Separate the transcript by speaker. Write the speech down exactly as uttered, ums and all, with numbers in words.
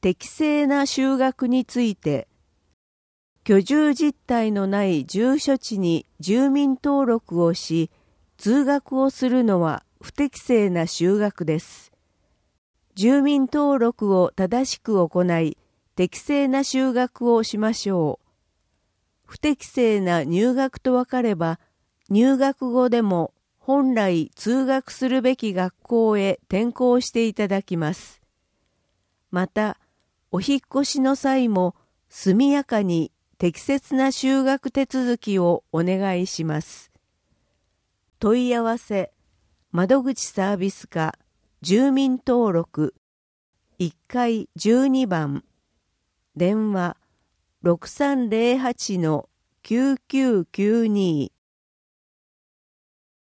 Speaker 1: 適正な就学について、居住実態のない住所地に住民登録をし、通学をするのは不適正な就学です。住民登録を正しく行い、適正な就学をしましょう。不適正な入学と分かれば、入学後でも本来通学するべき学校へ転校していただきます。また、お引っ越しの際も速やかに適切な就学手続きをお願いします。問い合わせ、窓口サービス課、住民登録、いっかいじゅうにばん、電話 ろくさんぜろはちのきゅうきゅうきゅうに